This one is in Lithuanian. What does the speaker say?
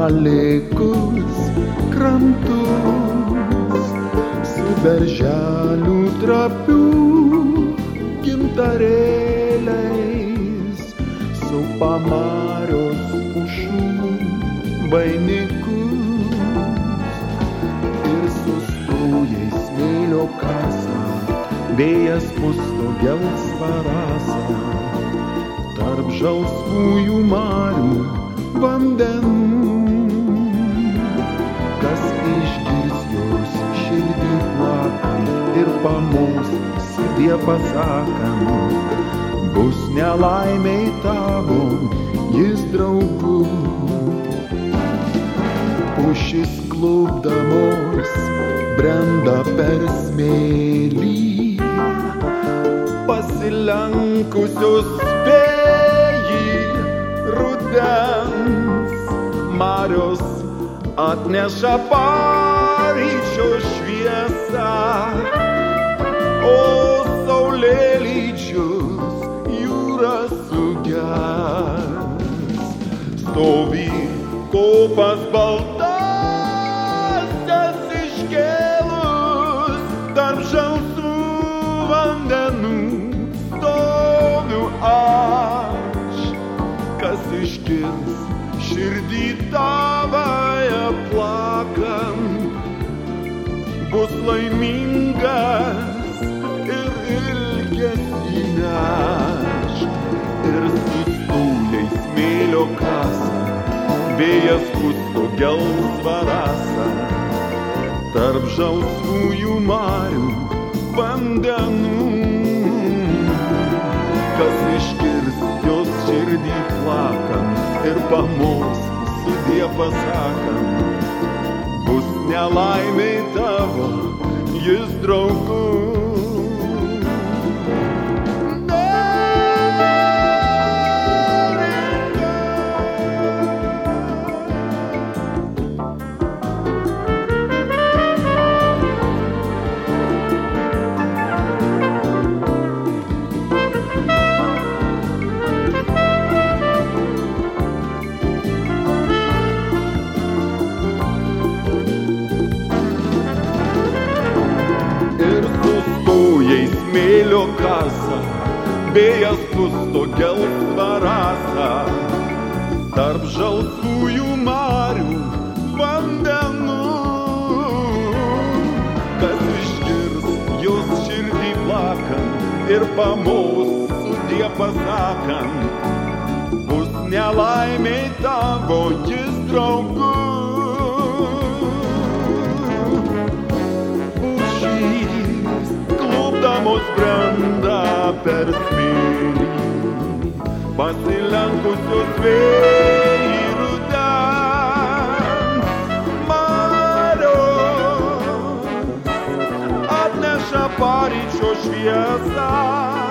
palikus krantus su berželių trapių gintarėliais, su pamarios pušų vainikus ir sustoja smėlio kasa, vėjas pusto gelsvą rasą tarp žalsvųjų marių vandenų. Kas išgirs jos širdį plakant ir pamos sudie pasakant, bus nelaimiai tavo jis draugu. Pušis klupdamos brenda per smėlį, pasilenkusios vėjį rudens, marios atneša paryčio šviesą, o saulėlydžius jūra sugers. Stovi kopas baltasias iškėlus, tarp žalsvų vandenų stoviu aš. Kas išgirs širdį tavąją plakant, bus laimingas ir ilgesį neš. Ir sustoja smėlio kasa, vėjas pusto gelsvą rasą tarp žalsvųjų marių vandenų. Kas išgirs jos širdį plakant ir pamos sudie pasakant, bus nelaimiai tavo jis draugu. Smėlio kasa, vėjas pusto gelsvą rasą tarp žalsvųjų marių vandenų. Kas išgirs jos širdį plakant ir pamos sudie pasakant, bus nelaimiai tavo jis draugu. Klupdamos brenda per smėlį, pasilenkusios vėjį rudens, marios atneša paryčio šviesą,